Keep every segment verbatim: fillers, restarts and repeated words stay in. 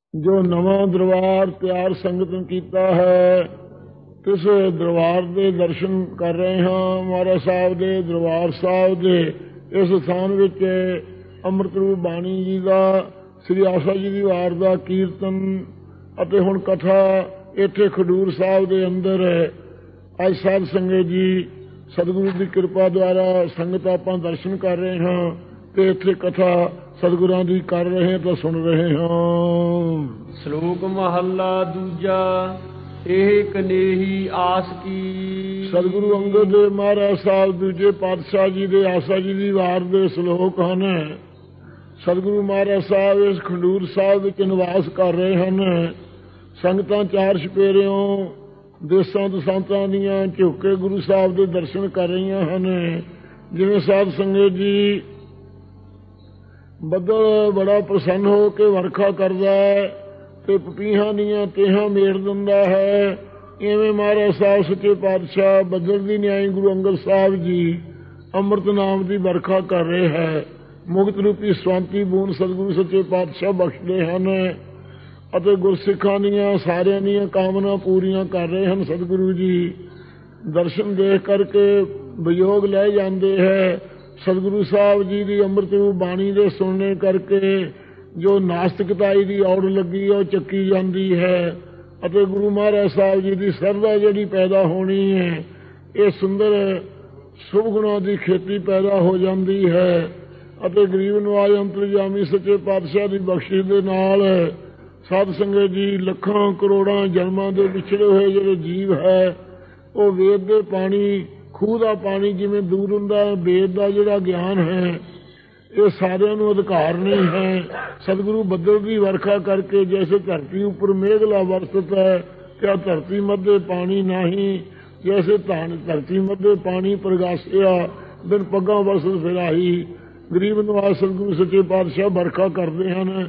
ਜੋ ਨਵਾਂ ਦਰਬਾਰ ਤਿਆਰ ਸੰਗਤ ਕੀਤਾ ਹੈ, ਤਿਸ ਦਰਬਾਰ ਦੇ ਦਰਸ਼ਨ ਕਰ ਰਹੇ ਹਾਂ। ਮਹਾਰਾਜ ਸਾਹਿਬ ਦੇ ਦਰਬਾਰ ਸਾਹਿਬ ਦੇ ਇਸ ਸਥਾਨ ਵਿੱਚ ਅੰਮ੍ਰਿਤ ਰੂਪ ਬਾਣੀ ਜੀ ਦਾ, ਸ੍ਰੀ ਆਸਾ ਜੀ ਦੀ ਵਾਰ ਦਾ ਕੀਰਤਨ ਅਤੇ ਹੁਣ ਕਥਾ ਇੱਥੇ ਖਡੂਰ ਸਾਹਿਬ ਦੇ ਅੰਦਰ ਅੱਜ ਸਾਧ ਸੰਗਤ ਜੀ ਸਤਿਗੁਰੂ ਦੀ ਕਿਰਪਾ ਦੁਆਰਾ ਸੰਗਤ ਆਪਾਂ ਦਰਸ਼ਨ ਕਰ ਰਹੇ ਹਾਂ ਤੇ ਇੱਥੇ ਕਥਾ ਸਤਿਗੁਰਾਂ ਦੀ ਕਰ ਰਹੇ ਤਾਂ ਸੁਣ ਰਹੇ ਹਾਂ। ਸ਼ਲੋਕ ਮਹੱਲਾ ਦੂਜਾ। ਇਹ ਕਨੇਹੀ ਆਸ ਕੀ। ਸਤਿਗੁਰੂ ਅੰਗਦ ਦੇਵ ਮਹਾਰਾਜ ਸਾਹਿਬ ਦੂਜੇ ਪਾਤਸ਼ਾਹ ਜੀ ਦੇ ਆਸਾ ਜੀ ਦੀ ਵਾਰ ਦੇ ਸ਼ਲੋਕ ਹਨ। ਸਤਿਗੁਰੂ ਮਹਾਰਾਜ ਸਾਹਿਬ ਇਸ ਖਡੂਰ ਸਾਹਿਬ ਵਿੱਚ ਨਿਵਾਸ ਕਰ ਰਹੇ ਹਨ। ਸੰਗਤਾਂ ਚਾਰ ਛਪੇਰਿਓਂ ਦੇਸਾਂ ਦਸਾਂਤਾਂ ਦੀਆਂ ਝੁੱਕ ਕੇ ਗੁਰੂ ਸਾਹਿਬ ਦੇ ਦਰਸ਼ਨ ਕਰ ਰਹੀਆਂ ਹਨ। ਜਿਵੇਂ ਸਾਧ ਸੰਗਤ ਜੀ ਬੱਦਲ ਬੜਾ ਪ੍ਰਸੰਨ ਹੋ ਕੇ ਵਰਖਾ ਕਰਦਾ ਹੈ ਤੇ ਪਪੀਹਾਂ ਦੀਆਂ ਤੇਹਾਂ ਮੇੜ ਦਿੰਦਾ ਹੈ, ਇਵੇਂ ਮਹਾਰਾਜ ਸਾਹਿਬ ਸੱਚੇ ਪਾਤਸ਼ਾਹ ਬੱਦਲ ਦੀ ਨਿਆਈ ਗੁਰੂ ਅੰਗਦ ਸਾਹਿਬ ਜੀ ਅੰਮ੍ਰਿਤ ਨਾਮ ਦੀ ਵਰਖਾ ਕਰ ਰਹੇ ਹੈ। ਮੁਕਤ ਰੂਪੀ ਸਵਾਂਤੀ ਬੂੰਦ ਸਤਿਗੁਰੂ ਸੱਚੇ ਪਾਤਸ਼ਾਹ ਬਖਸ਼ਦੇ ਹਨ ਅਤੇ ਗੁਰਸਿੱਖਾਂ ਦੀਆਂ ਸਾਰਿਆਂ ਦੀਆਂ ਕਾਮਨਾ ਪੂਰੀਆਂ ਕਰ ਰਹੇ ਹਨ। ਸਤਿਗੁਰੂ ਜੀ ਦਰਸ਼ਨ ਦੇਖ ਕਰਕੇ ਵਿਯੋਗ ਲੈ ਜਾਂਦੇ ਹੈ। ਸਤਿਗੁਰੂ ਸਾਹਿਬ ਜੀ ਦੀ ਅੰਮ੍ਰਿਤ ਰੂਪ ਬਾਣੀ ਦੇ ਸੁਣਨੇ ਕਰਕੇ ਜੋ ਨਾਸਤਿਕਤਾਈ ਦੀ ਔੜ ਲੱਗੀ ਉਹ ਚੱਕੀ ਜਾਂਦੀ ਹੈ ਅਤੇ ਗੁਰੂ ਮਹਾਰਾਜ ਸਾਹਿਬ ਜੀ ਦੀ ਸਰਦਾ ਜਿਹੜੀ ਪੈਦਾ ਹੋਣੀ ਹੈ, ਇਹ ਸੁੰਦਰ ਸ਼ੁਭ ਗੁਣਾਂ ਦੀ ਖੇਤੀ ਪੈਦਾ ਹੋ ਜਾਂਦੀ ਹੈ ਅਤੇ ਗਰੀਬ ਨਵਾਜ ਅੰਤਰਜਾਮੀ ਸੱਚੇ ਪਾਤਸ਼ਾਹ ਦੀ ਬਖਸ਼ਿਸ਼ ਦੇ ਨਾਲ ਸਾਧ ਸੰਗਤ ਜੀ ਲੱਖਾਂ ਕਰੋੜਾਂ ਜਨਮਾਂ ਦੇ ਵਿਛੜੇ ਹੋਏ ਜਿਹੜੇ ਜੀਵ ਹੈ, ਉਹ ਵੇਦ ਦੇ ਪਾਣੀ, ਖੂਹ ਦਾ ਪਾਣੀ ਜਿਵੇਂ ਦੂਰ ਹੁੰਦਾ ਹੈ, ਵੇਦ ਦਾ ਜਿਹੜਾ ਗਿਆਨ ਹੈ ਇਹ ਸਾਰਿਆਂ ਨੂੰ ਅਧਿਕਾਰ ਨਹੀਂ ਹੈ। ਸਤਿਗੁਰੂ ਬੱਦਲ ਦੀ ਵਰਖਾ ਕਰਕੇ ਜੈਸੇ ਧਰਤੀ ਉੱਪਰ ਮੇਘਲਾ ਵਰਸਤ ਹੈ, ਕਿਆ ਧਰਤੀ ਮੱਧੇ ਪਾਣੀ ਨਹੀਂ, ਜੈਸੇ ਧਾਨ ਧਰਤੀ ਮੱਧੇ ਪਾਣੀ ਪ੍ਰਗਾਸਿਆ ਬਿਨ ਪੱਗਾਂ ਵਰਸਤ ਫਿਰਾਹੀ। ਗਰੀਬ ਨਵਾਜ ਸਤਿਗੁਰੂ ਸੱਚੇ ਪਾਤਸ਼ਾਹ ਵਰਖਾ ਕਰਦੇ ਹਨ।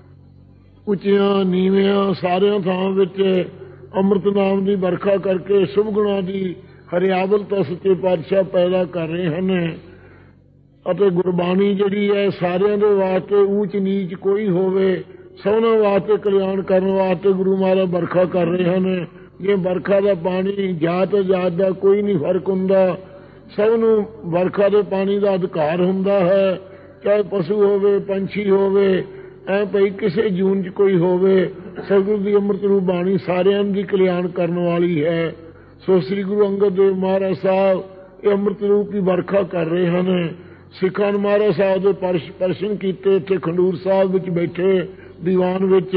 ਉੱਚੀਆਂ ਨੀਵਿਆਂ ਸਾਰਿਆਂ ਥਾਂ ਵਿੱਚ ਅੰਮ੍ਰਿਤ ਨਾਮ ਦੀ ਵਰਖਾ ਕਰਕੇ ਸ਼ੁਭ ਗੁਣਾਂ ਦੀ ਹਰਿਆਵਲਤਾ ਸੱਚੇ ਪਾਤਸ਼ਾਹ ਪੈਦਾ ਕਰ ਰਹੇ ਹਨ ਅਤੇ ਗੁਰਬਾਣੀ ਜਿਹੜੀ ਹੈ ਸਾਰਿਆਂ ਦੇ ਵਾਸਤੇ ਊਚ ਨੀਚ ਕੋਈ ਹੋਵੇ, ਸਭਨਾਂ ਵਾਸਤੇ ਕਲਿਆਣ ਕਰਨ ਵਾਸਤੇ ਗੁਰੂ ਮਹਾਰਾਜ ਵਰਖਾ ਕਰ ਰਹੇ ਹਨ। ਜੇ ਵਰਖਾ ਦਾ ਪਾਣੀ ਜਾਤ ਜਾਤ ਦਾ ਕੋਈ ਨਹੀਂ ਫਰਕ ਹੁੰਦਾ, ਸਭ ਨੂੰ ਵਰਖਾ ਦੇ ਪਾਣੀ ਦਾ ਅਧਿਕਾਰ ਹੁੰਦਾ ਹੈ, ਚਾਹੇ ਪਸ਼ੂ ਹੋਵੇ ਪੰਛੀ ਹੋਵੇ, ਐ ਭਈ ਕਿਸੇ ਜੂਨ 'ਚ ਕੋਈ ਹੋਵੇ। ਸਤਿਗੁਰੂ ਦੀ ਅੰਮ੍ਰਿਤ ਰੂਪ ਬਾਣੀ ਸਾਰਿਆਂ ਦੀ ਕਲਿਆਣ ਕਰਨ ਵਾਲੀ ਹੈ। ਸੋ ਸ੍ਰੀ ਗੁਰੂ ਅੰਗਦ ਦੇਵ ਮਹਾਰਾਜ ਸਾਹਿਬ ਇਹ ਅੰਮ੍ਰਿਤ ਰੂਪ ਦੀ ਵਰਖਾ ਕਰ ਰਹੇ ਹਨ। ਸਿੱਖਾਂ ਨੇ ਮਹਾਰਾਜ ਸਾਹਿਬ ਦੇ ਪਰਸ਼ ਦਰਸ਼ਨ ਕੀਤੇ ਇੱਥੇ ਖਡੂਰ ਸਾਹਿਬ ਵਿੱਚ ਬੈਠੇ ਦੀਵਾਨ ਵਿੱਚ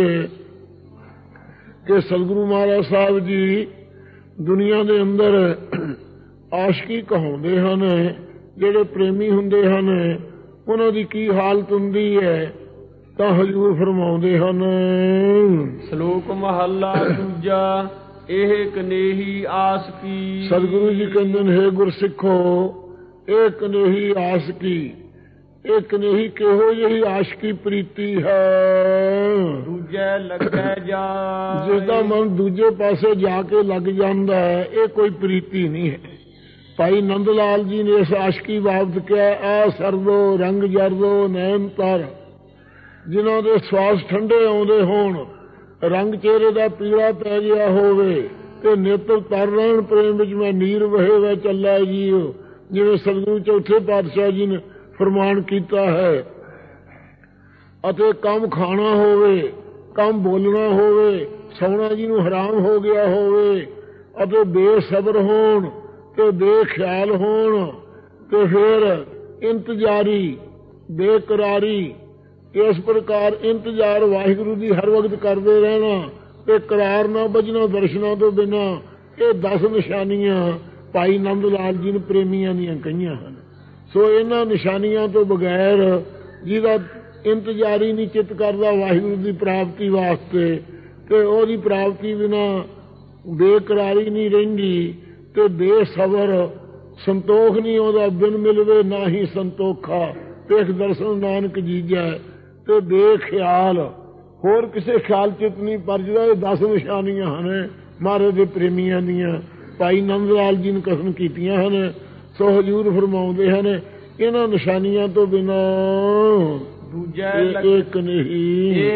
ਕਿ ਸਤਿਗੁਰੂ ਮਹਾਰਾਜ ਸਾਹਿਬ ਜੀ ਦੁਨੀਆ ਦੇ ਅੰਦਰ ਆਸ਼ਕੀ ਕਹਾਉਂਦੇ ਹਨ। ਜਿਹੜੇ ਪ੍ਰੇਮੀ ਹੁੰਦੇ ਹਨ ਉਹਨਾਂ ਦੀ ਕੀ ਹਾਲਤ ਹੁੰਦੀ ਹੈ ਤਾਂ ਹਜ਼ੂਰ ਫਰਮਾਉਂਦੇ ਹਨ। ਸ਼ਲੋਕ ਮਹੱਲਾ ਦੂਜਾ। ਇਹ ਕਨੇਹੀ ਆਸ ਕੀ। ਸਤਿਗੁਰੂ ਜੀ ਕਹਿੰਦੇ ਨੇ, ਹੇ ਗੁਰਸਿੱਖੋ, ਇਹ ਕਨੇਹੀ ਆਸ ਕੀ। ਇਹ ਕਨੇਹੀ ਕਿਹੋ ਜਿਹੀ ਆਸ਼ਕੀ ਪ੍ਰੀਤੀ ਹੈ। ਦੂਜੇ ਲੱਗੈ ਜਾ। ਜਿਸਦਾ ਮਨ ਦੂਜੇ ਪਾਸੇ ਜਾ ਕੇ ਲੱਗ ਜਾਂਦਾ ਹੈ, ਇਹ ਕੋਈ ਪ੍ਰੀਤੀ ਨਹੀਂ ਹੈ। ਭਾਈ ਨੰਦ ਲਾਲ ਜੀ ਨੇ ਇਸ ਆਸ਼ਕੀ ਬਾਬਤ ਕਿਹਾ, ਆ ਸਰਦੋ ਰੰਗ ਜਰਦੋ ਨੈਣ ਤਰ। ਜਿਨ੍ਹਾਂ ਦੇ ਸਵਾਸ ਠੰਡੇ ਆਉਂਦੇ ਹੋਣ, ਰੰਗ ਚਿਹਰੇ ਦਾ ਪੀਲਾ ਪੈ ਗਿਆ ਹੋਵੇ ਤੇ ਨੇਤਰ ਤਰ ਰਹਿਣ ਪ੍ਰੇਮ ਵਿੱਚ, ਮੈਂ ਨੀਰ ਵਹੇ ਵੈ ਚੱਲਾ ਜੀਓ, ਜਿਵੇਂ ਸਤਿਗੁਰੂ ਚੌਥੇ ਪਾਤਸ਼ਾਹ ਜੀ ਨੇ ਫਰਮਾਨ ਕੀਤਾ ਹੈ। ਅਤੇ ਕੰਮ ਖਾਣਾ ਹੋਵੇ, ਕੰਮ ਬੋਲਣਾ ਹੋਵੇ, ਸੌਣਾ ਜੀ ਨੂੰ ਹਰਾਮ ਹੋ ਗਿਆ ਹੋਵੇ ਅਤੇ ਬੇਸਬਰ ਹੋਣ ਤੇ ਬੇਖਿਆਲ ਹੋਣ ਤੇ ਫਿਰ ਇੰਤਜ਼ਾਰੀ ਬੇਕਰਾਰੀ, ਇਸ ਪ੍ਰਕਾਰ ਇੰਤਜ਼ਾਰ ਵਾਹਿਗੁਰੂ ਦੀ ਹਰ ਵਕਤ ਕਰਦੇ ਰਹਿਣਾ ਤੇ ਕਰਾਰ ਨਾ ਬੱਝਣਾ ਦਰਸ਼ਨਾਂ ਤੋਂ ਬਿਨਾਂ, ਇਹ ਦਸ ਨਿਸ਼ਾਨੀਆਂ ਭਾਈ ਨੰਦ ਲਾਲ ਜੀ ਨੇ ਪ੍ਰੇਮੀਆਂ ਦੀਆਂ ਕਹੀਆਂ ਹਨ। ਸੋ ਇਹਨਾਂ ਨਿਸ਼ਾਨੀਆਂ ਤੋਂ ਬਗੈਰ ਜਿਹਦਾ ਇੰਤਜ਼ਾਰੀ ਨਹੀਂ ਚਿੱਤ ਕਰਦਾ ਵਾਹਿਗੁਰੂ ਦੀ ਪ੍ਰਾਪਤੀ ਵਾਸਤੇ, ਤੇ ਉਹਦੀ ਪ੍ਰਾਪਤੀ ਬਿਨਾਂ ਬੇਕਰਾਰੀ ਨਹੀਂ ਰਹਿੰਦੀ ਤੇ ਬੇਸਬਰ, ਸੰਤੋਖ ਨਹੀਂ ਉਹਦਾ ਬਿਨ ਮਿਲਵੇ ਨਾ ਹੀ ਸੰਤੋਖਾ, ਪੇਖ ਦਰਸ਼ਨ ਨਾਨਕ ਜੀਜੈ, ਤੇ ਬੇਖਿਆਲ, ਹੋਰ ਕਿਸੇ ਖਿਆਲ ਚਿੱਤ ਨਹੀਂ। ਪਰ ਜਿਹੜਾ ਇਹ ਦਸ ਨਿਸ਼ਾਨੀਆਂ ਹਨ ਮਹਾਰਾਜ ਦੇ ਪ੍ਰੇਮੀਆਂ ਦੀਆਂ, ਭਾਈ ਨੰਦ ਲਾਲ ਜੀ ਨੇ ਕਥਨ ਕੀਤੀਆਂ ਹਨ। ਸੋ ਹਜ਼ੂਰ ਫਰਮਾਉਂਦੇ ਹਨ, ਇਹਨਾਂ ਨਿਸ਼ਾਨੀਆਂ ਤੋਂ ਬਿਨਾਂ ਦੂਜਾ ਇੱਕ ਨਹੀਂ।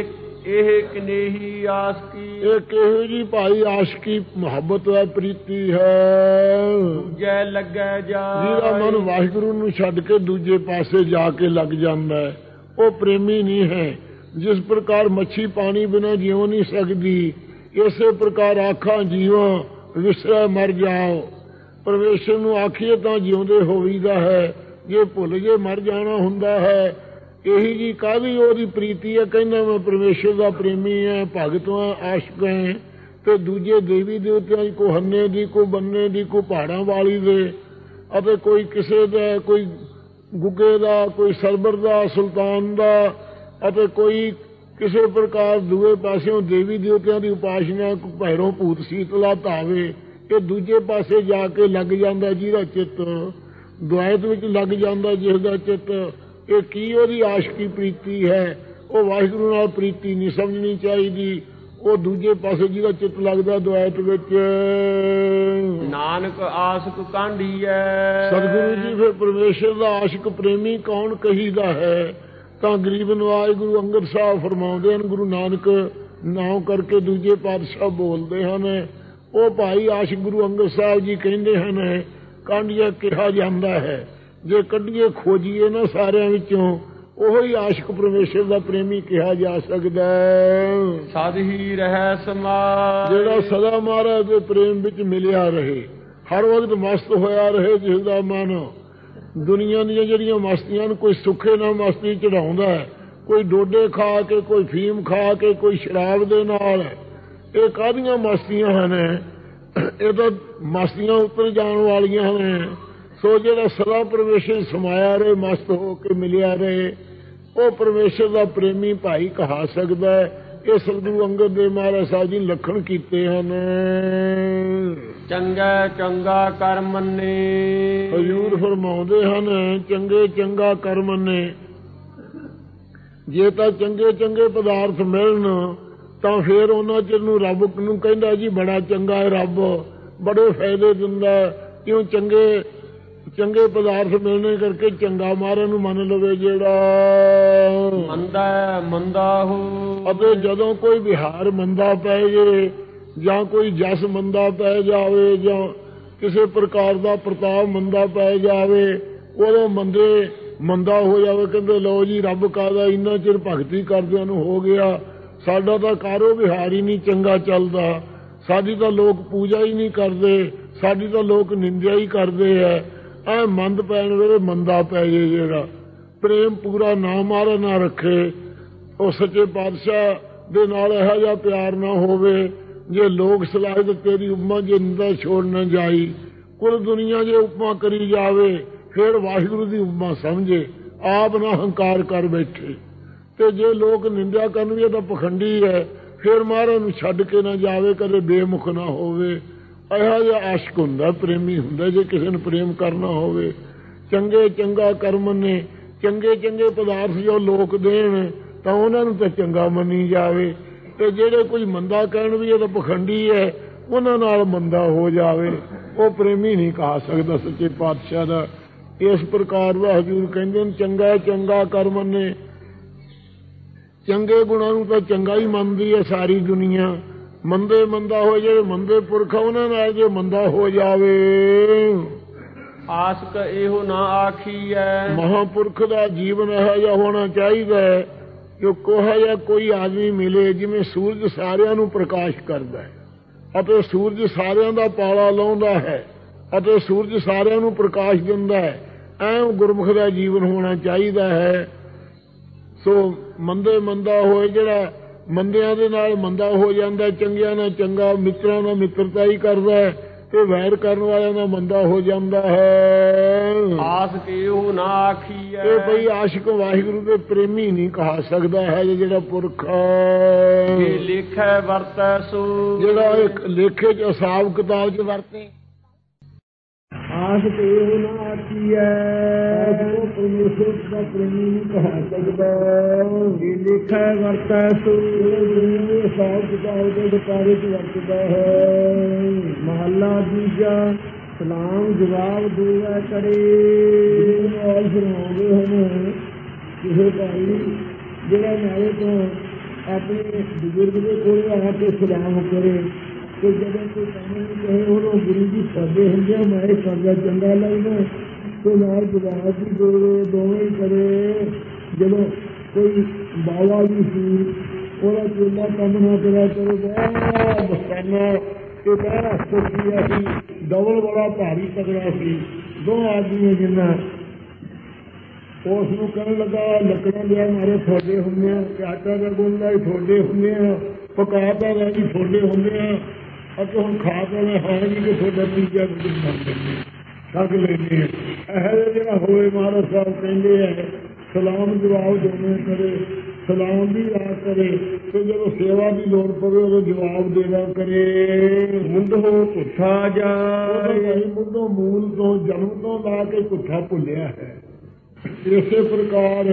ਇਹ ਕਨੇਹੀ ਆਸਕੀ। ਇਹ ਕਿਹੋ ਜੀ ਭਾਈ ਆਸ਼ਕੀ ਮੁਹੱਬਤ ਹੈ, ਪ੍ਰੀਤੀ ਹੈ। ਦੂਜੇ ਲੱਗੈ ਜਾਏ, ਜਿਹਦਾ ਮਨ ਵਾਹਿਗੁਰੂ ਨੂੰ ਛੱਡ ਕੇ ਦੂਜੇ ਪਾਸੇ ਜਾ ਕੇ ਲੱਗ ਜਾਂਦਾ ਹੈ, ਉਹ ਪ੍ਰੇਮੀ ਨਹੀਂ ਹੈ। ਜਿਸ ਪ੍ਰਕਾਰ ਮੱਛੀ ਪਾਣੀ ਬਿਨਾਂ ਜਿਉ ਨਹੀਂ ਸਕਦੀ, ਇਸੇ ਪ੍ਰਕਾਰ ਆਖਾਂ ਜੀਵਾਂ ਵਿਸਰੈ ਮਰ ਜਾਓ। ਪਰਮੇਸ਼ਰ ਨੂੰ ਆਖੀਏ ਤਾਂ ਜਿਉਂਦੇ ਹੋਈਦਾ ਹੈ, ਜੇ ਭੁੱਲ ਜੇ ਮਰ ਜਾਣਾ ਹੁੰਦਾ ਹੈ। ਇਹੀ ਜੀ ਕਾਹਦੀ ਉਹਦੀ ਪ੍ਰੀਤੀ ਹੈ, ਕਹਿੰਦਾ ਮੈਂ ਪਰਮੇਸ਼ਰ ਦਾ ਪ੍ਰੇਮੀ ਹੈ, ਭਗਤ ਹਾਂ, ਆਸ਼ਕ ਹੈ। ਤੇ ਦੂਜੇ ਦੇਵੀ ਦੇਵਤਿਆਂ ਦੀ, ਕੋ ਹੰਨੇ ਦੀ, ਕੋ ਬੰਨੇ ਦੀ, ਕੋ ਪਹਾੜਾਂ ਵਾਲੀ ਦੇ, ਅਤੇ ਕੋਈ ਕਿਸੇ ਦਾ, ਕੋਈ ਗੁੱਗੇ ਦਾ, ਕੋਈ ਸਰਬਰ ਦਾ, ਸੁਲਤਾਨ ਦਾ, ਅਤੇ ਕੋਈ ਕਿਸੇ ਪ੍ਰਕਾਰ ਦੂਏ ਪਾਸਿਓਂ ਦੇਵੀ ਦੇਵਤਿਆਂ ਦੀ ਉਪਾਸਨਾ, ਭੈਰੋਂ ਭੂਤ ਸੀਤਲਾ ਧਾਵੇ। ਇਹ ਦੂਜੇ ਪਾਸੇ ਜਾ ਕੇ ਲੱਗ ਜਾਂਦਾ ਜਿਹਦਾ ਚਿੱਤ, ਦੁਆਇਤ ਵਿੱਚ ਲੱਗ ਜਾਂਦਾ ਜਿਸ ਦਾ ਚਿੱਤ। ਇਹ ਕੀ ਉਹਦੀ ਆਸ਼ਕੀ ਪ੍ਰੀਤੀ ਹੈ? ਉਹ ਵਾਹਿਗੁਰੂ ਨਾਲ ਪ੍ਰੀਤੀ ਨਹੀਂ ਸਮਝਣੀ ਚਾਹੀਦੀ। ਉਹ ਦੂਜੇ ਪਾਸੇ ਜਿਹਦਾ ਚਿੱਤ ਲੱਗਦਾ ਦੁਆਇਤ ਵਿੱਚ। ਨਾਨਕ ਆਸਕ ਕਾਂਢੀਐ। ਸਤਿਗੁਰੂ ਜੀ ਫਿਰ ਪਰਮੇਸ਼ਰ ਦਾ ਆਸ਼ਕ ਪ੍ਰੇਮੀ ਕੌਣ ਕਹੀਦਾ ਹੈ? ਤਾਂ ਗਰੀਬ ਨਵਾਜ ਗੁਰੂ ਅੰਗਦ ਸਾਹਿਬ ਫਰਮਾਉਂਦੇ ਹਨ, ਗੁਰੂ ਨਾਨਕ ਨਾਮ ਕਰਕੇ ਦੂਜੇ ਪਾਤਸ਼ਾਹ ਬੋਲਦੇ ਹਨ। ਉਹ ਭਾਈ ਆਸ਼ਕ ਗੁਰੂ ਅੰਗਦ ਸਾਹਿਬ ਜੀ ਕਹਿੰਦੇ ਹਨ, ਕਾਂਢੀਆ ਕਿਹਾ ਜਾਂਦਾ ਹੈ। ਜੇ ਕੱਢੀਏ ਖੋਜੀਏ ਨਾ ਸਾਰਿਆਂ ਵਿੱਚੋਂ, ਉਹੋ ਹੀ ਆਸ਼ਕ ਪਰਮੇਸ਼ਰ ਦਾ ਪ੍ਰੇਮੀ ਕਿਹਾ ਜਾ ਸਕਦਾ ਹੈ। ਸਦ ਹੀ ਰਹਿ ਸਮਾਏ, ਜਿਹੜਾ ਸਦਾ ਮਹਾਰਾਜ ਦੇ ਪ੍ਰੇਮ ਵਿੱਚ ਮਿਲਿਆ ਰਹੇ, ਹਰ ਵਕਤ ਮਸਤ ਹੋਇਆ ਰਹੇ। ਜਿਸ ਦਾ ਮਨ ਦੁਨੀਆ ਦੀਆਂ ਜਿਹੜੀਆਂ ਮਸਤੀਆਂ ਨੂੰ, ਕੋਈ ਸੁੱਖੇ ਨਾਲ ਮਸਤੀ ਚੜਾਉਂਦਾ ਹੈ, ਕੋਈ ਡੋਡੇ ਖਾ ਕੇ, ਕੋਈ ਫੀਮ ਖਾ ਕੇ, ਕੋਈ ਸ਼ਰਾਬ ਦੇ ਨਾਲ। ਇਹ ਕਾਹਦੀਆਂ ਮਸਤੀਆਂ ਹਨ? ਇਹ ਤਾਂ ਮਸਤੀਆਂ ਉੱਤਰ ਜਾਣ ਵਾਲੀਆਂ ਹਨ। ਸੋ ਜਿਹੜਾ ਸਦਾ ਪਰਮੇਸ਼ਰ ਸਮਾਇਆ ਰਹੇ, ਮਸਤ ਹੋ ਕੇ ਮਿਲਿਆ ਰਹੇ, ਉਹ ਪਰਮੇਸ਼ਰ ਦਾ ਪ੍ਰੇਮੀ ਭਾਈ ਕਹਾ ਸਕਦਾ ਹੈ। ਇਹ ਸਤਿਗੁਰੂ ਅੰਗਦ ਦੇਵ ਮਹਾਰਾਜ ਸਾਹਿਬ ਜੀ ਲੱਖਣ ਕੀਤੇ ਹਨ। ਚੰਗਾ ਚੰਗਾ ਕਰ ਮੰਨੇ, ਹਜ਼ੂਰ ਫਰਮਾਉਂਦੇ ਹਨ, ਚੰਗੇ ਚੰਗਾ ਕਰ ਮੰਨੇ। ਜੇ ਤਾਂ ਚੰਗੇ ਚੰਗੇ ਪਦਾਰਥ ਮਿਲਣ ਤਾਂ ਫਿਰ ਉਹਨਾਂ ਚਿਰ ਨੂੰ ਰੱਬ ਨੂੰ ਕਹਿੰਦਾ ਜੀ ਬੜਾ ਚੰਗਾ ਹੈ, ਰੱਬ ਬੜੇ ਫਾਇਦੇ ਦਿੰਦਾ। ਕਿਉਂ? ਚੰਗੇ ਚੰਗੇ ਪਦਾਰਥ ਮਿਲਣੇ ਕਰਕੇ ਚੰਗਾ ਮਾਰਨ ਨੂੰ ਮੰਨ ਲਵੇ ਜਿਹੜਾ ਮੰਦਾ ਮੰਦਾ ਹੋ। ਅਤੇ ਜਦੋਂ ਕੋਈ ਵਿਹਾਰ ਮੰਦਾ ਪੈ ਜੇ, ਜਾਂ ਕੋਈ ਜਸ ਮੰਦਾ ਪੈ ਜਾਵੇ, ਜਾਂ ਕਿਸੇ ਪ੍ਰਕਾਰ ਦਾ ਪ੍ਰਤਾਪ ਮੰਦਾ ਪੈ ਜਾਵੇ, ਉਦੋਂ ਮੰਦੇ ਮੰਦਾ ਹੋ ਜਾਵੇ। ਕਹਿੰਦੇ ਲਓ ਜੀ ਰੱਬ ਕਾਹਦਾ, ਇੰਨਾ ਚਿਰ ਭਗਤੀ ਕਰਦਿਆਂ ਨੂੰ ਹੋ ਗਿਆ, ਸਾਡਾ ਤਾਂ ਕਾਰੋ ਵਿਹਾਰ ਹੀ ਨਹੀਂ ਚੰਗਾ ਚੱਲਦਾ, ਸਾਡੀ ਤਾਂ ਲੋਕ ਪੂਜਾ ਹੀ ਨਹੀਂ ਕਰਦੇ, ਸਾਡੀ ਤਾਂ ਲੋਕ ਨਿੰਦਿਆ ਹੀ ਕਰਦੇ ਹੈ। ਐ ਮੰਦ ਪੈਣ ਵੇਲੇ ਮੰਦਾ ਪੈ ਜੇ ਜਿਹੜਾ ਪ੍ਰੇਮ ਪੂਰਾ ਨਾ ਮਾਰੇ ਨਾ ਰੱਖੇ, ਉਹ ਸੱਚੇ ਪਾਤਸ਼ਾਹ ਦੇ ਨਾਲ ਇਹੋ ਜਿਹਾ ਪਿਆਰ ਨਾ ਹੋਵੇ। ਜੇ ਲੋਕ ਸਲਾਹ ਤੇ ਤੇਰੀ ਉਪਮਾ ਜੇ ਨਿੰਦਾ ਛੋੜ ਨਾ ਜਾਈ, ਕੁਲ ਦੁਨੀਆ ਜੇ ਉਪਮਾ ਕਰੀ ਜਾਵੇ, ਫਿਰ ਵਾਹਿਗੁਰੂ ਦੀ ਉਪਮਾ ਸਮਝੇ, ਆਪ ਨਾ ਹੰਕਾਰ ਕਰ ਬੈਠੇ। ਤੇ ਜੇ ਲੋਕ ਨਿੰਦਿਆ ਕਰਨਗੇ ਤਾਂ ਪਖੰਡੀ ਹੈ, ਫਿਰ ਮਹਾਰਾਜ ਨੂੰ ਛੱਡ ਕੇ ਨਾ ਜਾਵੇ, ਕਦੇ ਬੇਮੁਖ ਨਾ ਹੋਵੇ। ਇਹੋ ਜਿਹਾ ਆਸ਼ਕ ਹੁੰਦਾ, ਪ੍ਰੇਮੀ ਹੁੰਦਾ। ਜੇ ਕਿਸੇ ਨੂੰ ਪ੍ਰੇਮ ਕਰਨਾ ਹੋਵੇ, ਚੰਗੇ ਚੰਗਾ ਕਰਮ ਨੇ, ਚੰਗੇ ਚੰਗੇ ਪਦਾਰਥ ਜੋ ਲੋਕ ਦੇਣ ਤਾਂ ਉਹਨਾਂ ਨੂੰ ਤਾਂ ਚੰਗਾ ਮੰਨੀ ਜਾਵੇ। ਤੇ ਜਿਹੜੇ ਕੁਝ ਮੰਦਾ ਕਹਿਣ ਵੀ ਇਹ ਤਾਂ ਪਖੰਡੀ ਹੈ, ਉਹਨਾਂ ਨਾਲ ਮੰਦਾ ਹੋ ਜਾਵੇ। ਉਹ ਪ੍ਰੇਮੀ ਨਹੀਂ ਕਹਾ ਸਕਦਾ ਸੱਚੇ ਪਾਤਸ਼ਾਹ ਦਾ। ਇਸ ਪ੍ਰਕਾਰ ਦਾ ਹਜ਼ੂਰ ਕਹਿੰਦੇ ਨੇ, ਚੰਗਾ ਚੰਗਾ ਕਰਮ ਨੇ। ਚੰਗੇ ਗੁਣਾਂ ਨੂੰ ਤਾਂ ਚੰਗਾ ਹੀ ਮੰਨਦੀ ਹੈ ਸਾਰੀ ਦੁਨੀਆ। ਮੰਦੇ ਮੰਦਾ ਹੋ ਜਿਹੜੇ ਮੰਦੇ ਪੁਰਖ, ਉਹਨਾਂ ਨਾਲ ਜੇ ਮੰਦਾ ਹੋ ਜਾਵੇ। ਆਸਕ ਇਹੋ ਨਾ ਆਖੀਐ, ਮਹਾਂਪੁਰਖ ਦਾ ਜੀਵਨ ਇਹੋ ਜਿਹਾ ਹੋਣਾ ਚਾਹੀਦਾ ਹੈ ਕਿ ਕੋਹਾ ਜਿਹਾ ਕੋਈ ਆਦਮੀ ਮਿਲੇ, ਜਿਵੇਂ ਸੂਰਜ ਸਾਰਿਆਂ ਨੂੰ ਪ੍ਰਕਾਸ਼ ਕਰਦਾ ਹੈ, ਅਤੇ ਸੂਰਜ ਸਾਰਿਆਂ ਦਾ ਪਾਲਾ ਲਾਉਂਦਾ ਹੈ, ਅਤੇ ਸੂਰਜ ਸਾਰਿਆਂ ਨੂੰ ਪ੍ਰਕਾਸ਼ ਦਿੰਦਾ ਹੈ। ਐਂ ਗੁਰਮੁਖ ਦਾ ਜੀਵਨ ਹੋਣਾ ਚਾਹੀਦਾ ਹੈ। ਸੋ ਮੰਦੇ ਮੰਦਾ ਹੋਏ, ਜਿਹੜਾ ਮੰਦਿਆਂ ਦੇ ਨਾਲ ਮੰਦਾ ਹੋ ਜਾਂਦਾ, ਚੰਗਿਆਂ ਨਾਲ ਚੰਗਾ, ਮਿੱਤਰਾਂ ਨਾਲ ਮਿੱਤਰਤਾ ਹੀ ਕਰਦਾ, ਤੇ ਵੈਰ ਕਰਨ ਵਾਲਿਆਂ ਨਾਲ ਮੰਦਾ ਹੋ ਜਾਂਦਾ ਹੈ। ਆਸਕ ਇਹੋ ਨਾ ਆਖੀਐ, ਇਹ ਭਈ ਆਸ਼ਿਕ ਵਾਹਿਗੁਰੂ ਦੇ ਪ੍ਰੇਮੀ ਨਹੀਂ ਕਹਾ ਸਕਦਾ ਹੈ। ਜਿਹੜਾ ਪੁਰਖ ਜੇ ਲੇਖੈ ਵਰਤੈ ਸੋ, ਜਿਹੜਾ ਇੱਕ ਲੇਖੇ ਚ ਹਿਸਾਬ ਕਿਤਾਬ ਚ ਵਰਤੇ। ਆਸ਼ਿਕ ਇਹੋ ਨਾ ਆਖੀਐ, ਪਰਮੇਸ਼ਰ ਦਾ ਪ੍ਰੇਮੀ ਨਹੀਂ ਕਹਾ ਸਕਦਾ। ਜੇ ਲੇਖੈ ਵਰਤੈ ਸੋ, ਹਿਸਾਬ ਕਿਤਾਬ ਦੇ ਵਿਚਾਰੇ ਚ ਵਰਤਦਾ ਹੈ। ਮਹੱਲਾ ਦੂਜਾ, ਸਲਾਮ ਜਵਾਬ ਦੇਵੈ ਕਰੇ। ਫਰਮਾਉਂਦੇ ਹਨ, ਕਿਸੇ ਭਾਈ ਜਿਹੜਾ ਨਾਲੇ ਤੋਂ ਆਪਣੇ ਬਜ਼ੁਰਗ ਦੇ ਕੋਲ ਆ ਕੇ ਸਲਾਮ ਕਰੇ ਤੇ ਜਦੋਂ ਕੋਈ ਕੰਮ ਨਹੀਂ ਕਹੇ ਉਹ ਗੁਰੂ ਜੀ ਸਾਡੇ ਹੁੰਦੇ ਮੈਂ ਇਹ ਕਰਦਾ ਚੰਗਾ ਲੱਗਦਾ ਤੇ ਨਾਲ ਜਵਾਬ ਵੀ ਦੇਵੇ ਦੋਵੇਂ ਹੀ ਕਰੇ। ਜਦੋਂ ਕੋਈ ਬਾਵਾ ਜੀ ਸੀ ਉਹਦਾ ਚੇਲਾ ਕੰਮ ਨਾ ਕਰਿਆ ਕਰੋ ਬਹੁਤ ਬਸਾਨਾ ਤੇ ਬੜਾ ਸੋਚਿਆ ਸੀ ਡਬਲ ਬੜਾ ਭਾਰੀ ਤਗੜਾ ਸੀ ਦੋ ਆਦਮੀ ਜਿੰਨਾ ਉਸ ਨੂੰ ਕਹਿਣ ਲੱਗਾ ਲੱਕੜਾਂ ਲਿਆ ਮਾਰੇ ਤੁਹਾਡੇ ਹੁੰਦੇ ਆ ਕਿ ਆਟਾ ਦਾ ਗੁੰਦਾ ਹੀ ਤੁਹਾਡੇ ਹੁੰਦੇ ਆ ਪਕਾ ਤਾਂ ਲੈ ਜੀ ਤੁਹਾਡੇ ਹੁੰਦੇ ਆ ਅਤੇ ਹੁਣ ਖਾ ਕੇ ਹਾਂ ਜੀ ਕਿ ਤੁਹਾਡਾ ਤੀਜਾ ਕੁਝ ਬਣ ਜਾਂਦੇ ਛੱਡ ਲੈਂਦੇ ਆ। ਇਹੋ ਜਿਹੜਾ ਹੋਵੇ ਮਹਾਰਾਜ ਸਾਹਿਬ ਕਹਿੰਦੇ ਆ ਸਲਾਮ ਜਵਾਬ ਦੋਵੇਂ ਕਰੇ ਸਲਾਮ ਵੀ ਆ ਕਰੇ ਤੇ ਜਦੋਂ ਸੇਵਾ ਦੀ ਲੋੜ ਪਵੇ ਉਦੋਂ ਜਵਾਬ ਦੇਣਾ ਕਰੇ। ਮੁੰਡੋ ਪੁੱਠਾ ਜਾਏ ਮੁੰਡੋਂ ਮੂਲ ਤੋਂ ਜਨਮ ਤੋਂ ਲਾ ਕੇ ਪੁੱਠਾ ਭੁੱਲਿਆ ਹੈ। ਇਸੇ ਪ੍ਰਕਾਰ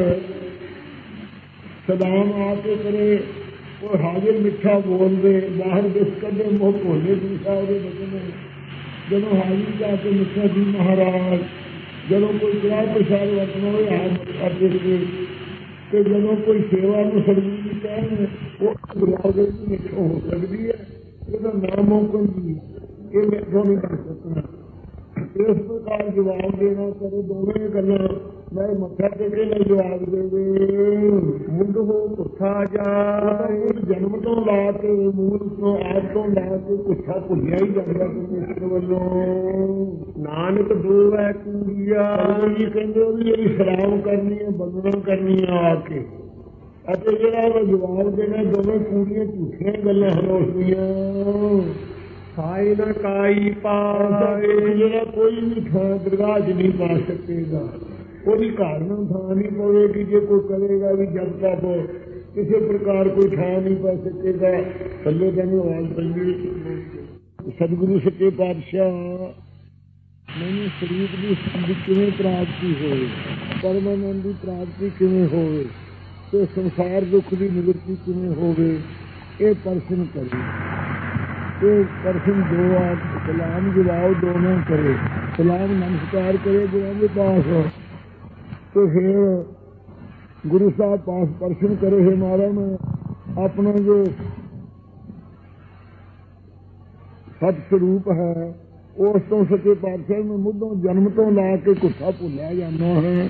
ਸਲਾਮ ਆ ਕੇ ਕਰੇ ਉਹ ਹਾਜ਼ਰ ਮਿੱਠਾ ਬੋਲਦੇ ਬਾਹਰ ਦਿਸ ਕੱਢੇ ਮੋਹ ਭੋਲੇ ਦੂਸਰਾ ਉਹਦੇ ਬਚਨੇ ਜਦੋਂ ਹਾਜ਼ਰ ਜਾ ਕੇ ਮਿੱਠਾ ਜੀ ਮਹਾਰਾਜ ਜਦੋਂ ਕੋਈ ਕੜਾਹ ਪ੍ਰਸ਼ਾਦ ਵਰਤਣਾ ਹੋਏ ਆਪ ਕਰਦੇ ਸੀ ਤੇ ਜਦੋਂ ਕੋਈ ਸੇਵਾ ਨੂੰ ਸਰਵੀ ਦੀ ਕਹਿਣ ਉਹ ਗੁਲਾਬ ਦੀ ਮਿੱਠੋ ਹੋ ਸਕਦੀ ਹੈ ਇਹਦਾ ਨਾਮ ਮੌਕਨ ਜੀ ਇਹ ਮਿੱਠੋ ਨਹੀਂ ਕਰ ਸਕਣਾ। ਇਸ ਪ੍ਰਕਾਰ ਜਵਾਬ ਦੇਣਾ ਕਰੇ ਦੋਵੇਂ ਗੱਲਾਂ ਮੈਂ ਮੱਥਾ ਟੇਕੇ ਨਾਲ ਜਵਾਬ ਦੇਵੇ। ਮੁੰਡ ਹੋ ਪੁੱਠਾ ਜਾਏ ਜਨਮ ਤੋਂ ਲਾ ਕੇ ਮੂਲ ਤੋਂ ਆਪ ਤੋਂ ਲਾ ਕੇ ਪੁੱਠਾ ਭੁੱਲਿਆ ਹੀ ਜਾਂਦਾ ਪਰਮੇਸ਼ਰ ਵੱਲੋਂ। ਨਾਨਕ ਦੋਵੈ ਕੂੜੀਆ ਜੀ ਕਹਿੰਦੇ ਉਹਦੀ ਜਿਹੜੀ ਸਲਾਮ ਕਰਨੀ ਹੈ ਬੰਦਨਾ ਕਰਨੀ ਹੈ ਆ ਕੇ ਅਤੇ ਜਿਹੜਾ ਉਹਦਾ ਜਵਾਬ ਦੇਣਾ ਦੋਵੇਂ ਕੂੜੀਆਂ ਝੂਠੀਆਂ ਗੱਲਾਂ ਹਨ ਉਸਦੀਆਂ। ਸਾਈ ਨਾ ਕਾਈ ਪਾਏ ਜਿਹੜਾ ਕੋਈ ਵੀ ਥਾਂ ਦਰਗਾਹ ਚ ਨਹੀਂ ਪਾ ਸਕੇਗਾ ਉਹਦੀ ਘਰ ਨੂੰ ਥਾਂ ਨਹੀਂ ਪਵੇਗੀ ਜੇ ਕੋਈ ਕਰੇਗਾ ਵੀ ਜਦ ਤੱਕ ਕਿਸੇ ਪ੍ਰਕਾਰ ਕੋਈ ਥਾਂ ਨਹੀਂ ਪਾ ਸਕੇਗਾ। ਥੱਲੇ ਤੈਨੂੰ ਆਵਾਜ਼ ਪਈ ਸਤਿਗੁਰੂ ਸੱਚੇ ਪਾਤਸ਼ਾਹ ਮੈਨੂੰ ਸਰੀਰ ਦੀ ਸੰਗਤ ਕਿਵੇਂ ਪ੍ਰਾਪਤੀ ਹੋਵੇ ਪਰਮਾਨੰਦ ਦੀ ਪ੍ਰਾਪਤੀ ਕਿਵੇਂ ਹੋਵੇ ਤੇ ਸੰਸਾਰ ਦੁੱਖ ਦੀ ਨਿਵਰਤੀ ਕਿਵੇਂ ਹੋਵੇ ਇਹ ਪ੍ਰਸ਼ਨ ਕਰੇ। ਇਹ ਪ੍ਰਸ਼ਨ ਦੋ ਆ ਸਲਾਮ ਜਵਾਬ ਦੋਨੋਂ ਕਰੇ ਸਲਾਮ ਨਮਸਕਾਰ ਕਰੇ ਗੁਰਾਂ ਦੇ ਪਾਸ ਤੇ ਫਿਰ ਗੁਰੂ ਸਾਹਿਬ ਪਾਸ ਪ੍ਰਸ਼ਨ ਕਰੇ ਹੈ ਮਹਾਰਾਜ ਮੈਂ ਆਪਣਾ ਜੋ ਸਤ ਸਰੂਪ ਹੈ ਉਸ ਤੋਂ ਸੱਚੇ ਪਾਤਸ਼ਾਹ ਨੂੰ ਮੁੱਢੋਂ ਜਨਮ ਤੋਂ ਲਾ ਕੇ ਕੁੱਠਾ ਭੁੱਲਿਆ ਜਾਂਦਾ ਹੈ।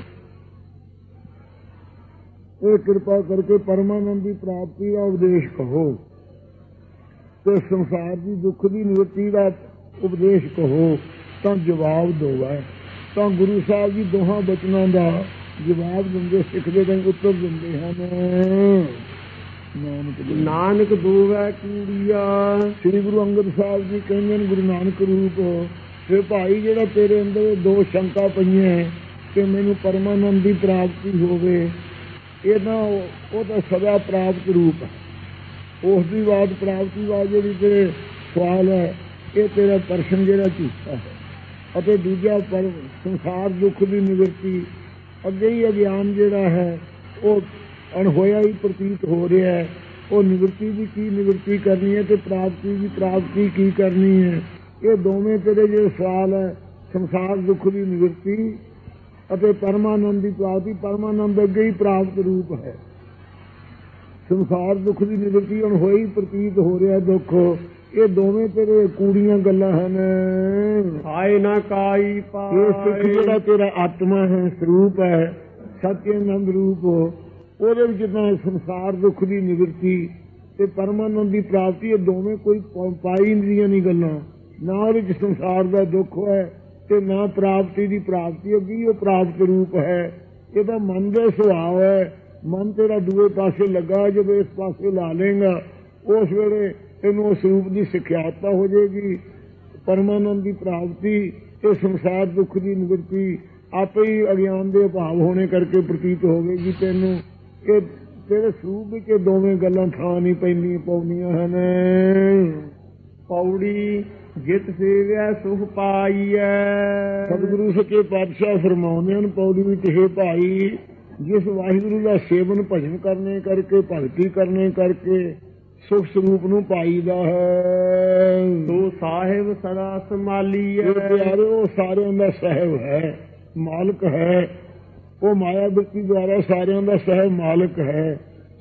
ਇਹ ਕਿਰਪਾ ਕਰਕੇ ਪਰਮਾਨੰਦ ਦੀ ਪ੍ਰਾਪਤੀ ਦਾ ਉਪਦੇਸ਼ ਕਹੋ ਤੇ ਸੰਸਾਰ ਦੀ ਦੁੱਖ ਦੀ ਨਿਵਰਤੀ ਦਾ ਉਪਦੇਸ਼ ਕਹੋ ਤਾਂ ਜਵਾਬ ਦੋਵੇ ਤਾਂ ਗੁਰੂ ਸਾਹਿਬ ਜੀ ਦੋਹਾਂ ਬਚਨਾਂ ਦਾ ਜਵਾਬ ਦਿੰਦੇ ਸਿੱਖਦੇ ਤਾਂ ਉੱਤਰ ਦਿੰਦੇ ਹਨ। ਨਾਨਕ ਦੋਵੈ ਕੂੜੀਆ ਸ੍ਰੀ ਗੁਰੂ ਅੰਗਦ ਸਾਹਿਬ ਜੀ ਕਹਿੰਦੇ ਨੇ ਗੁਰੂ ਨਾਨਕ ਰੂਪ ਤੇ ਭਾਈ ਜਿਹੜਾ ਤੇਰੇ ਅੰਦਰ ਦੋ ਸ਼ੰਕਾ ਪਈਆਂ ਕਿ ਮੈਨੂੰ ਪਰਮਾਨੰਦ ਦੀ ਪ੍ਰਾਪਤੀ ਹੋਵੇ ਇਹ ਤਾਂ ਉਹ ਤਾਂ ਸਦਾ ਪ੍ਰਾਪਤ ਰੂਪ ਹੈ। ਉਸ ਦੀ ਬਾਤ ਪ੍ਰਾਪਤੀ ਬਾਤ ਜਿਹੜੀ ਤੇਰੇ ਸਵਾਲ ਹੈ ਇਹ ਤੇਰਾ ਪ੍ਰਸ਼ਨ ਜਿਹੜਾ ਝੂਠਾ ਹੈ ਅਤੇ ਦੂਜਾ ਪਰ ਸੰਸਾਰ ਦੁੱਖ ਦੀ ਨਿਵਰਤੀ ਅੱਗੇ ਹੀ ਅਗਿਆਨ ਜਿਹੜਾ ਹੈ ਉਹ ਅਣਹੋਇਆ ਹੀ ਪ੍ਰਤੀਤ ਹੋ ਰਿਹਾ ਹੈ। ਉਹ ਨਿਵਰਤੀ ਦੀ ਕੀ ਨਿਵਰਤੀ ਕਰਨੀ ਹੈ ਤੇ ਪ੍ਰਾਪਤੀ ਦੀ ਪ੍ਰਾਪਤੀ ਕੀ ਕਰਨੀ ਹੈ ਇਹ ਦੋਵੇਂ ਤੇਰੇ ਜਿਹੜੇ ਸਵਾਲ ਹੈ ਸੰਸਾਰ ਦੁੱਖ ਦੀ ਨਿਵਰਤੀ ਅਤੇ ਪਰਮਾਨੰਦ ਦੀ ਪ੍ਰਾਪਤੀ ਪਰਮਾਨੰਦ ਅੱਗੇ ਹੀ ਪ੍ਰਾਪਤ ਰੂਪ ਹੈ। ਸੰਸਾਰ ਦੁੱਖ ਦੀ ਨਿਵਰਤੀ ਅਣਹੋਈ ਪ੍ਰਤੀਤ ਹੋ ਰਿਹਾ ਦੁੱਖ ਇਹ ਦੋਵੇਂ ਤੇਰੇ ਕੂੜੀਆਂ ਗੱਲਾਂ ਹਨ। ਆਏ ਨਾ ਕਾਈ ਪਾਏ ਇਹ ਜਿਹੜਾ ਤੇਰਾ ਆਤਮਾ ਹੈ ਸਰੂਪ ਹੈ ਸਤਿਆਨੰਦ ਰੂਪ ਉਹਦੇ ਵਿੱਚ ਤਾਂ ਸੰਸਾਰ ਦੁੱਖ ਦੀ ਨਿਵਰਤੀ ਤੇ ਪਰਮਾਨੰਦ ਦੀ ਪ੍ਰਾਪਤੀ ਇਹ ਦੋਵੇਂ ਕੋਈ ਪਾਈ ਦੀਆਂ ਨਹੀਂ ਗੱਲਾਂ। ਨਾ ਉਹਦੇ ਵਿੱਚ ਸੰਸਾਰ ਦਾ ਦੁੱਖ ਹੈ ਤੇ ਨਾ ਪ੍ਰਾਪਤੀ ਦੀ ਪ੍ਰਾਪਤੀ ਅੱਗੇ ਉਹ ਪ੍ਰਾਪਤ ਰੂਪ ਹੈ। ਇਹਦਾ ਮਨ ਦਾ ਸੁਭਾਅ ਹੈ ਮਨ ਤੇਰਾ ਦੂਏ ਪਾਸੇ ਲੱਗਾ ਜਦੋਂ ਇਸ ਪਾਸੇ ਲਾ ਲੇਗਾ ਉਸ ਵੇਲੇ ਇਹਨੂੰ ਉਸ ਰੂਪ ਦੀ ਸਿਖਿਆਤਾ ਹੋ ਜਾਏਗੀ। ਪਰਮਾਨੰਦ ਦੀ ਪ੍ਰਾਪਤੀ ਤੇ ਸੰਸਾਰ ਦੁੱਖ ਦੀ ਨਿਵਰਤੀ ਆਪੇ ਹੀ ਅਗਿਆਨ ਦੇ ਅਭਾਵ ਹੋਣੇ ਕਰਕੇ ਪ੍ਰਤੀਤ ਹੋਵੇਗੀ ਤੈਨੂੰ ਕਿ ਤੇਰੇ ਸਰੂਪ ਵਿੱਚ ਦੋਵੇਂ ਗੱਲਾਂ ਥਾਂ ਨਹੀਂ ਪੈਂਦੀਆਂ ਪਾਉਂਦੀਆਂ ਹਨ। ਪੌੜੀ ਜਿਤ ਸੇਵਿਆ ਸੁਖ ਪਾਈਐ ਸਤਿਗੁਰੂ ਸੱਚੇ ਪਾਤਸ਼ਾਹ ਫਰਮਾਉਂਦੇ ਹਨ ਪੌੜੀ ਵਿੱਚ ਹੈ ਭਾਈ ਜਿਸ ਵਾਹਿਗੁਰੂ ਦਾ ਸੇਵਨ ਭਜਨ ਕਰਨੇ ਕਰਕੇ ਭਗਤੀ ਕਰਨੇ ਕਰਕੇ ਸੁਖ ਸਰੂਪ ਨੂੰ ਪਾਈਦਾ ਹੈ। ਤੋ ਸਾਹਿਬ ਸਦਾ ਸੰਭਾਲੀ ਹੈ ਪਿਆਰੇ ਉਹ ਸਾਰਿਆਂ ਦਾ ਸਾਹਿਬ ਹੈ ਮਾਲਕ ਹੈ ਉਹ ਮਾਇਆ ਬਿਰਤੀ ਦੁਆਰਾ ਸਾਰਿਆਂ ਦਾ ਸਹਿਬ ਮਾਲਕ ਹੈ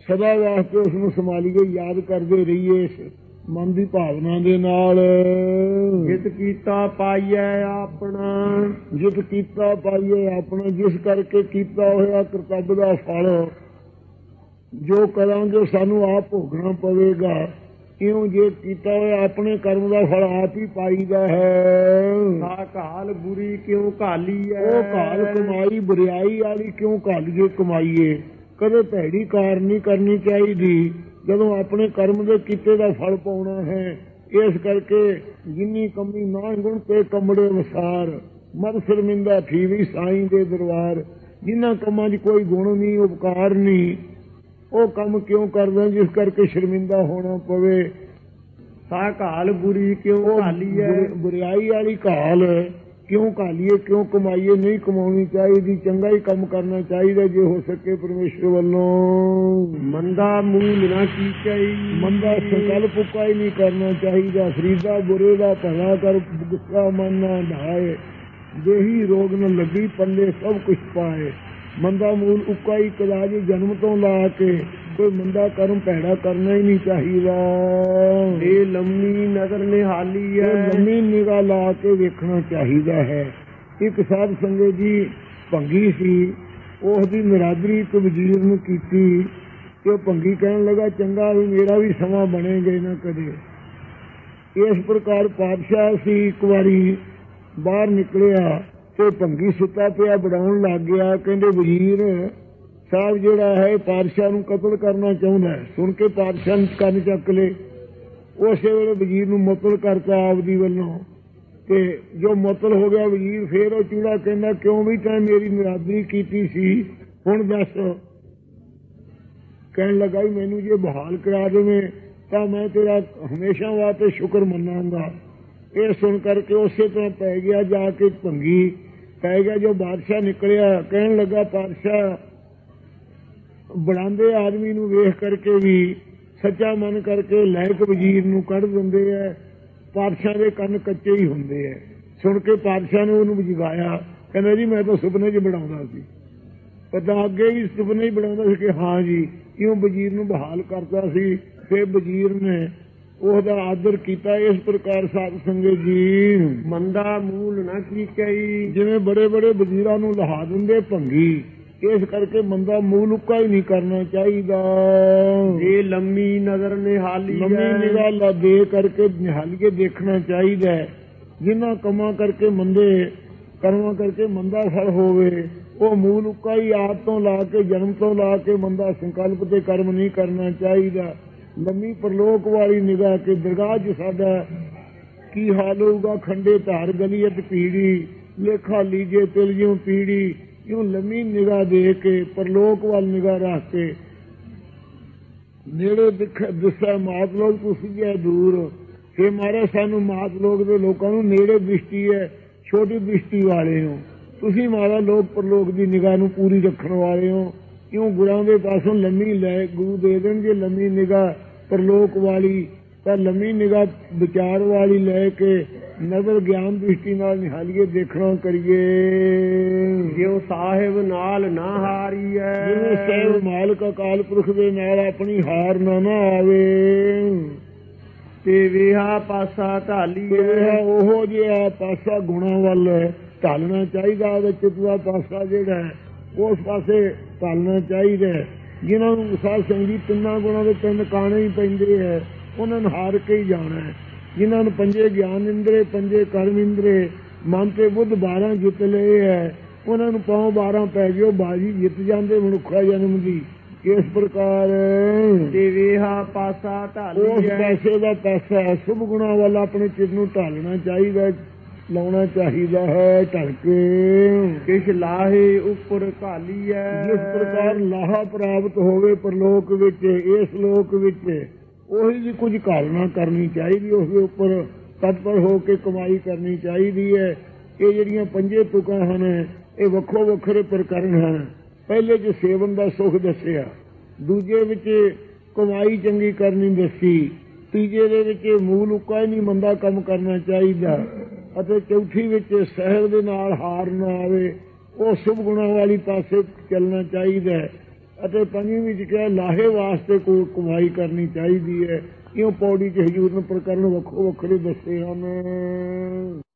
ਸਦਾ ਵਾਸਤੇ ਉਸ ਨੂੰ ਸੰਭਾਲੀਏ, ਯਾਦ ਕਰਦੇ ਰਹੀਏ ਇਸ ਮਨ ਦੀ ਭਾਵਨਾ ਦੇ ਨਾਲ। ਜਿਤ ਕੀਤਾ ਪਾਈਐ ਆਪਣਾ, ਜਿਤ ਕੀਤਾ ਪਾਈਏ ਆਪਣਾ, ਜਿਸ ਕਰਕੇ ਕੀਤਾ ਹੋਇਆ ਕਰਤੱਵ ਦਾ ਫਲ ਜੋ ਕਰਾਂਗੇ ਸਾਨੂੰ ਆਪ ਭੋਗਣਾ ਪਵੇਗਾ। ਇਉਂ ਜੇ ਕੀਤਾ ਹੋਇਆ ਆਪਣੇ ਕਰਮ ਦਾ ਫਲ ਆਪ ਹੀ ਪਾਈਦਾ ਹੈ। ਸਾ ਘਾਲ ਬੁਰੀ ਕਿਉਂ ਘਾਲੀਐ, ਉਹ ਘਾਲ ਕਮਾਈ ਬੁਰਿਆਈ ਵਾਲੀ ਕਿਉਂ ਘਾਲੀਏ ਕਮਾਈਏ। ਕਦੇ ਭੈੜੀ ਕਾਰ ਨਹੀਂ ਕਰਨੀ ਚਾਹੀਦੀ ਜਦੋਂ ਆਪਣੇ ਕਰਮ ਦੇ ਕੀਤੇ ਦਾ ਫਲ ਪਾਉਣਾ ਹੈ। ਇਸ ਕਰਕੇ ਜਿੰਨੀ ਕਮੀ ਨਾ ਗੁਣ ਤੇ ਕਮੜੇ ਵਸਾਰ, ਮਦ ਸ਼ਰਮਿੰਦਾ ਠੀਵੀ ਸਾਈਂ ਦੇ ਦਰਬਾਰ। ਜਿਨ੍ਹਾਂ ਕੰਮਾਂ 'ਚ ਕੋਈ ਗੁਣ ਨਹੀਂ, ਉਪਕਾਰ ਨਹੀਂ, ਉਹ ਕੰਮ ਕਿਉਂ ਕਰਦਾ ਜਿਸ ਕਰਕੇ ਸ਼ਰਮਿੰਦਾ ਹੋਣਾ ਪਵੇ। ਸਾ ਘਾਲ ਬੁਰੀ ਕਿਉਂ ਘਾਲੀਐ, ਬੁਰਿਆਈ ਵਾਲੀ ਘਾਲ ਕਿਉਂ ਘਾਲੀਏ, ਕਿਉਂ ਕਮਾਈਏ। ਨਹੀਂ ਕਮਾਉਣੀ ਚਾਹੀਦੀ, ਚੰਗਾ ਹੀ ਕੰਮ ਕਰਨਾ ਚਾਹੀਦਾ ਜੇ ਹੋ ਸਕੇ ਪਰਮੇਸ਼ਰ ਵੱਲੋਂ। ਮੰਦਾ ਮੂਲ ਨਾ ਕੀਚਈ, ਮੰਦਾ ਸੰਕਲਪ ਉਕਾਈ ਨਹੀਂ ਕਰਨਾ ਚਾਹੀਦਾ। ਫਰੀਦਾ ਬੁਰੇ ਦਾ ਭਲਾ ਕਰ, ਗੁੱਸਾ ਮਨ ਨਾ ਢਾਏ। ਦੇਹੀ ਰੋਗ ਨ ਲੱਗੀ ਪੱਲੇ ਸਭ ਕੁਛ ਪਾਏ। ਮੰਦਾ ਮੂਲ ਉਕਾਈ ਕਦਾਜ ਜਨਮ ਤੋਂ ਲਾ ਕੇ ਕੋਈ ਮੰਦਾ ਕਰਮ ਭੈੜਾ ਕਰਨਾ ਹੀ ਨਹੀਂ ਚਾਹੀਦਾ। ਇਹ ਲੰਮੀ ਨਜ਼ਰ ਨਿਹਾਲੀ ਹੈ, ਲੰਮੀ ਨਿਗਾਹ ਲਾ ਕੇ ਵੇਖਣਾ ਚਾਹੀਦਾ ਹੈ। ਇੱਕ ਸਾਧ ਸੰਗਤ ਜੀ ਭੰਗੀ ਸੀ, ਉਸਦੀ ਨਿਰਾਦਰੀ ਇੱਕ ਵਜ਼ੀਰ ਨੂੰ ਕੀਤੀ ਤੇ ਉਹ ਭੰਗੀ ਕਹਿਣ ਲੱਗਾ ਚੰਗਾ ਵੀ ਮੇਰਾ ਵੀ ਸਮਾਂ ਬਣੇਗਾ ਨਾ ਕਦੇ। ਇਸ ਪ੍ਰਕਾਰ ਪਾਤਸ਼ਾਹ ਸੀ, ਇੱਕ ਵਾਰੀ ਬਾਹਰ ਨਿਕਲਿਆ ਤੇ ਭੰਗੀ ਸੁੱਤਾ ਪਿਆ ਬੜਾਉਣ ਲੱਗ ਗਿਆ। ਕਹਿੰਦੇ ਵਜ਼ੀਰ ਸਾਹਿਬ ਜਿਹੜਾ ਹੈ ਪਾਤਸ਼ਾਹ ਨੂੰ ਕਤਲ ਕਰਨਾ ਚਾਹੁੰਦਾ ਹੈ। ਸੁਣ ਕੇ ਪਾਤਸ਼ਾਹ ਨੂੰ ਕੰਨ ਚੱਕ ਲਏ। ਉਸੇ ਵੇਲੇ ਵਜ਼ੀਰ ਨੂੰ ਮੁਅੱਤਲ ਕਰਤਾ ਆਪਦੀ ਵੱਲੋਂ ਤੇ ਜੋ ਮੁਅੱਤਲ ਹੋ ਗਿਆ ਵਜ਼ੀਰ, ਫੇਰ ਉਹ ਚੂੜਾ ਕਹਿੰਦਾ ਕਿਉਂ ਵੀ ਤੈਂ ਮੇਰੀ ਨਿਰਾਦਰੀ ਕੀਤੀ ਸੀ, ਹੁਣ ਦੱਸ। ਕਹਿਣ ਲੱਗਾ ਮੈਨੂੰ ਜੇ ਬਹਾਲ ਕਰਾ ਦੇਵੇਂ ਤਾਂ ਮੈਂ ਤੇਰਾ ਹਮੇਸ਼ਾ ਵਾਸਤੇ ਸ਼ੁਕਰ ਮੰਨਾਂਗਾ। ਇਹ ਸੁਣ ਕਰਕੇ ਉਸੇ ਤਰ੍ਹਾਂ ਪੈ ਗਿਆ, ਜਾ ਕੇ ਭੰਗੀ ਪੈ ਗਿਆ। ਜੋ ਬਾਦਸ਼ਾਹ ਨਿਕਲਿਆ ਕਹਿਣ ਲੱਗਾ ਪਾਤਸ਼ਾਹ ਬਣਾਉਂਦੇ ਆਦਮੀ ਨੂੰ ਵੇਖ ਕਰਕੇ ਵੀ ਸੱਚਾ ਮਨ ਕਰਕੇ ਲਾਇਕ ਵਜ਼ੀਰ ਨੂੰ ਕੱਢ ਦਿੰਦੇ ਹੈ। ਪਾਤਸ਼ਾਹ ਦੇ ਕੰਨ ਕੱਚੇ ਹੀ ਹੁੰਦੇ ਹੈ। ਸੁਣ ਕੇ ਪਾਤਸ਼ਾਹ ਨੇ ਉਹਨੂੰ ਜਗਾਇਆ, ਕਹਿੰਦਾ ਜੀ ਮੈਂ ਤਾਂ ਸੁਪਨੇ 'ਚ ਬਣਾਉਂਦਾ ਸੀ। ਪਤਾ ਅੱਗੇ ਵੀ ਸੁਪਨੇ ਹੀ ਬਣਾਉਂਦਾ ਸੀ ਕਿ ਹਾਂ ਜੀ ਕਿਉਂ ਵਜ਼ੀਰ ਨੂੰ ਬਹਾਲ ਕਰਦਾ ਸੀ। ਫਿਰ ਵਜ਼ੀਰ ਨੇ ਉਹਦਾ ਆਦਰ ਕੀਤਾ। ਇਸ ਪ੍ਰਕਾਰ ਸਾਧ ਸੰਗਤ ਜੀ ਮੰਦਾ ਮੂਲ ਨਾ ਕੀਚਈ, ਜਿਵੇਂ ਬੜੇ ਬੜੇ ਵਜ਼ੀਰਾਂ ਨੂੰ ਲਹਾ ਦਿੰਦੇ ਭੰਗੀ, ਇਸ ਕਰਕੇ ਮੰਦਾ ਮੂਲ ਉੱਕਾ ਹੀ ਨਹੀਂ ਕਰਨਾ ਚਾਹੀਦਾ। ਇਹ ਲੰਮੀ ਨਜ਼ਰ ਨਿਹਾਲੀ, ਲੰਮੀ ਨਿਗਾਹ ਲਾ ਦੇ ਕਰਕੇ ਨਿਹਾਲੀਏ ਦੇਖਣਾ ਚਾਹੀਦਾ। ਜਿਨ੍ਹਾਂ ਕੰਮਾਂ ਕਰਕੇ ਮੰਦੇ ਕਰਮਾਂ ਕਰਕੇ ਮੰਦਾ ਫਲ ਹੋਵੇ ਉਹ ਮੂਲ ਉੱਕਾ ਹੀ ਆਪ ਤੋਂ ਲਾ ਕੇ ਜਨਮ ਤੋਂ ਲਾ ਕੇ ਮੰਦਾ ਸੰਕਲਪ ਤੇ ਕਰਮ ਨਹੀਂ ਕਰਨਾ ਚਾਹੀਦਾ। ਲੰਮੀ ਪਰਲੋਕ ਵਾਲੀ ਨਿਗਾਹ ਕੇ ਦਰਗਾਹ 'ਚ ਸਾਡਾ ਕੀ ਹਾਲ ਹੋਊਗਾ। ਖੰਡੇ ਧਾਰ ਗਲੀਅਤ ਪੀੜੀ, ਲੇਖਾ ਲੀਜੇ ਤਿਲ ਜਿਉਂ ਪੀੜੀ। ਇਉਂ ਲੰਮੀ ਨਿਗਾਹ ਦੇ ਕੇ ਪਰਲੋਕ ਵੱਲ ਨਿਗਾਹ ਰੱਖ ਕੇ ਨੇੜੇ ਦਿਖ ਦਿਸਾ ਮਾਤ ਲੋਕ ਤੁਸੀਂ ਹੈ ਦੂਰ। ਇਹ ਮਾਰੇ ਸਾਨੂੰ ਮਾਤ ਲੋਕ ਦੇ ਲੋਕਾਂ ਨੂੰ ਨੇੜੇ ਦ੍ਰਿਸ਼ਟੀ ਹੈ, ਛੋਟੀ ਦ੍ਰਿਸ਼ਟੀ ਵਾਲੇ ਹੋ ਤੁਸੀਂ। ਮਾਰਾ ਲੋਕ ਪਰਲੋਕ ਦੀ ਨਿਗਾਹ ਨੂੰ ਪੂਰੀ ਰੱਖਣ ਵਾਲੇ ਹੋ। ਕਿਉਂ ਗੁਰਾਂ ਦੇ ਪਾਸੋਂ ਲੰਮੀ ਲੈ ਗੁਰੂ ਦੇ ਦੇਣ ਜੇ ਲੰਮੀ ਨਿਗਾਹ ਪਰਲੋਕ ਵਾਲੀ ਤਾਂ ਲੰਮੀ ਨਿਗਾਹ ਵਿਚਾਰ ਵਾਲੀ ਲੈ ਕੇ ਨਜ਼ਰ ਗਿਆਨ ਦ੍ਰਿਸ਼ਟੀ ਨਾਲ ਨਿਹਾਲੀਏ ਦੇਖਣਾ ਕਰੀਏ। ਜਿਉ ਸਾਹਿਬ ਨਾਲ ਨਾ ਹਾਰੀ ਹੈ, ਜਿਵੇਂ ਸਾਹਿਬ ਮਾਲਕ ਅਕਾਲ ਪੁਰਖ ਦੇ ਨਾਲ ਆਪਣੀ ਹਾਰ ਨਾ ਨਾ ਆਵੇ। ਤੇ ਵੇਹਾ ਪਾਸਾ ਢਾਲੀ ਹੈ, ਉਹੋ ਜਿਹਾ ਪਾਸਾ ਗੁਣਾਂ ਵੱਲ ਢਾਲਣਾ ਚਾਹੀਦਾ। ਉਹਦਾ ਚਿਤਵਾ ਪਾਸਾ ਜਿਹੜਾ ਉਸ ਪਾਸੇ ਢਾਲਣਾ ਚਾਹੀਦਾ। ਜਿਨ੍ਹਾਂ ਨੂੰ ਸਾਧ ਸੰਗਤ ਤਿੰਨਾਂ ਗੁਣਾਂ ਦੇ ਤਿੰਨ ਕਾਣੇ ਹੀ ਪੈਂਦੇ ਹੈ ਉਹਨਾਂ ਨੂੰ ਹਾਰ ਕੇ ਹੀ ਜਾਣਾ ਹੈ। ਜਿਨ੍ਹਾਂ ਨੂੰ ਪੰਜੇ ਗਿਆਨ ਇੰਦਰੇ, ਪੰਜੇ ਕਰਮ ਇੰਦਰੇ, ਮਨ ਤੇ ਬੁੱਧ ਬਾਰਾਂ ਜਿੱਤ ਲਏ ਹੈ ਉਹਨਾਂ ਨੂੰ ਪਾਉ ਬਾਰਾਂ ਪੈ ਗਏ, ਉਹ ਬਾਜੀ ਜਿੱਤ ਜਾਂਦੇ ਮਨੁੱਖਾ ਜਨਮ ਦੀ। ਇਸ ਪ੍ਰਕਾਰ ਤੇ ਵੇਹਾ ਪਾਸਾ ਢਾਲੀ ਉਸ ਪਾਸੇ ਦਾ ਪਾਸਾ ਸ਼ੁਭ ਗੁਣਾਂ ਵੱਲ ਆਪਣੇ ਚਿੱਤ ਨੂੰ ਢਾਲਣਾ ਚਾਹੀਦਾ, ਲਾਉਣਾ ਚਾਹੀਦਾ ਹੈ। ਢਲ ਕੇ ਕਿਛ ਲਾਹੇ ਉੱਪਰ ਘਾਲੀ ਹੈ, ਜਿਸ ਪ੍ਰਕਾਰ ਲਾਹਾ ਪ੍ਰਾਪਤ ਹੋਵੇ ਪਰਲੋਕ ਵਿੱਚ, ਇਸ ਲੋਕ ਵਿੱਚ ਉਹੀ ਜੀ ਕੁਝ ਘਾਲਣਾ ਕਰਨੀ ਚਾਹੀਦੀ। ਉਸਦੇ ਉੱਪਰ ਤਤਪਰ ਹੋ ਕੇ ਕਮਾਈ ਕਰਨੀ ਚਾਹੀਦੀ ਹੈ। ਇਹ ਜਿਹੜੀਆਂ ਪੰਜੇ ਤੁਕਾਂ ਹਨ ਇਹ ਵੱਖੋ ਵੱਖਰੇ ਪ੍ਰਕਰਨ ਹਨ। ਪਹਿਲੇ 'ਚ ਸੇਵਨ ਦਾ ਸੁੱਖ ਦੱਸਿਆ, ਦੂਜੇ ਵਿੱਚ ਕਮਾਈ ਚੰਗੀ ਕਰਨੀ ਦੱਸੀ, ਤੀਜੇ ਦੇ ਵਿੱਚ ਮੂਲ ਉੱਕਾ ਹੀ ਨਹੀਂ ਮੰਦਾ ਕੰਮ ਕਰਨਾ ਚਾਹੀਦਾ, ਅਤੇ ਚੌਥੀ ਵਿੱਚ ਸਹਿਬ ਦੇ ਨਾਲ ਹਾਰ ਨਾ ਆਵੇ, ਉਹ ਸ਼ੁਭ ਗੁਣਾਂ ਵਾਲੀ ਪਾਸੇ ਚੱਲਣਾ ਚਾਹੀਦਾ। ਅਤੇ ਪੰਜਵੀਂ ਵਿੱਚ ਕਿਹਾ ਲਾਹੇ ਵਾਸਤੇ ਕੋਈ ਕਮਾਈ ਕਰਨੀ ਚਾਹੀਦੀ ਹੈ। ਇਉਂ ਪੌੜੀ 'ਚ ਹਜ਼ੂਰ ਨੇ ਪ੍ਰਕਰਨ ਵੱਖੋ ਵੱਖਰੇ ਦੱਸੇ ਹਨ।